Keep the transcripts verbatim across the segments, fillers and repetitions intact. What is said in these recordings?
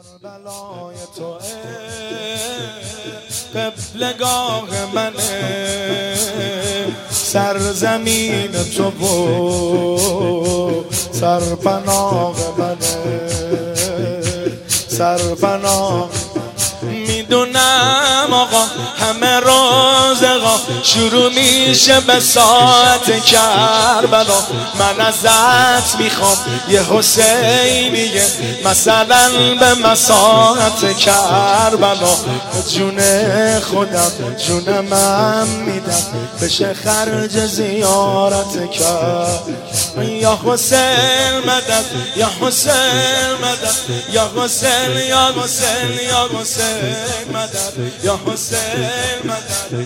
کربلای تو قبلگاه منه، سرزمین تو و سرپناه منه، سرپناه. میدونم آقا همه رازقا شروع میشه به ساعت کربلا. من ازت میخوام یه حسینیه مثلا به مساحت کربلا. جون خودم جونم میدم بشه خرج زیارت کرد. یا حسین مدد، یا حسین مدد، یا حسین، یا حسین، یا حسین مدد، یا حسین مدد،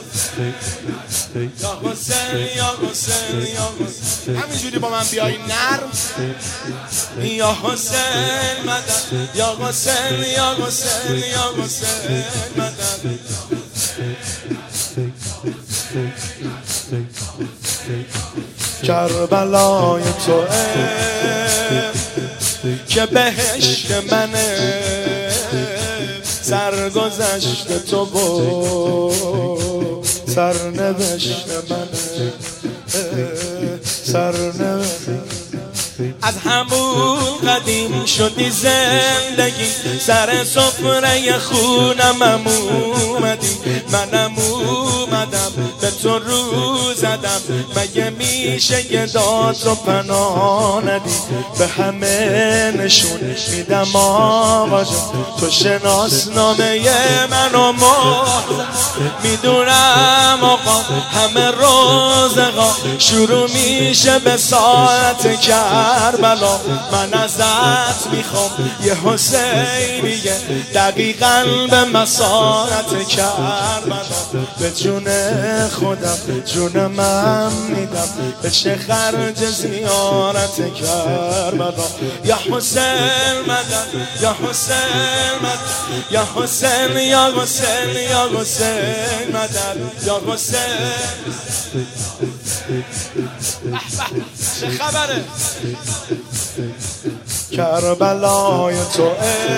یا حسین، یا حسین، یا حسین. همینجوری با من بیایی نرم. یا حسین مدد، یا حسین، یا حسین، یا حسین مدد. کربلای تو که بهشت منه، سرگذشت تو و سرنوشت منه، سرنوشت. از همون قدیم شدی زندگی، سر سفره خونم اومدی. منم اومدم به تو رو زدم، مگه میشه یه داد و پناه ندی؟ به همه نشون میدم آقا جان تو شناسنامه منو مهر. میدونم آقا همه رازقا شروع میشه به ساعت کربلا. من ازت میخوام یه حسینیه دقیقاً به مساحت کربلا. به جون خودم جونم میدم بشه خرج زیارت کربلا. یا حسین مدد، یا حسین مدد، یا حسین، یا حسین، یا حسین مدد، یا حسین. چه خبره؟ کربلای تو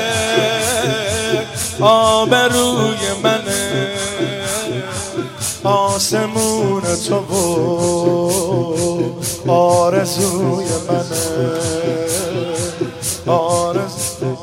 آبروی منه، آسمون تو و آرزوی منه، آرزوی.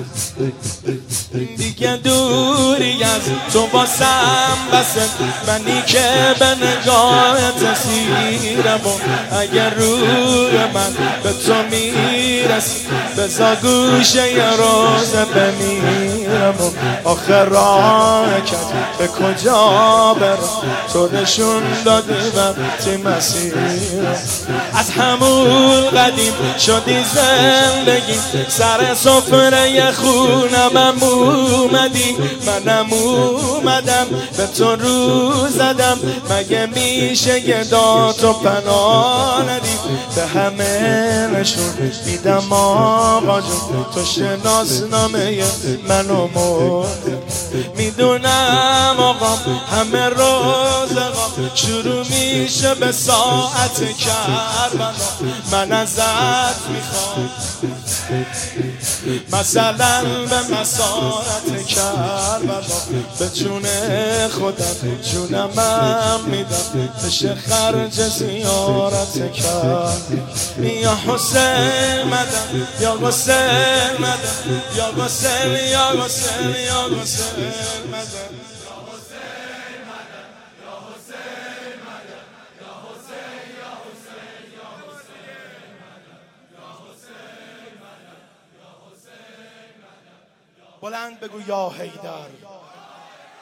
دیگه دوری از تو باسم بسه، منی که به نگاهت اسیرم. و اگر روی من به تو میرسی بزا گوشه یه روز بمیرم. و آخر راه کن به کجا برم تو نشون دادی وقتی مسیرم. از همون قدیم شدی زندگی، سر سفره خونم اومدی. منم اومدم به تو رو زدم، مگه میشه یه داد و پناه ندی؟ به همه نشون میدم آقا جون تو شناسنامه منو مهر. میدونم آقا همه رازقا شروع میشه به ساعت کربلا. من ازت میخوام مثلا به مساحت کربلا. به جون خودم جونم میدم بشه خرج زیارت کرد. یا حسین مدد، یا حسین مدد، یا حسین، یا حسین، یا حسین مدد. بلند بگو یا حیدر.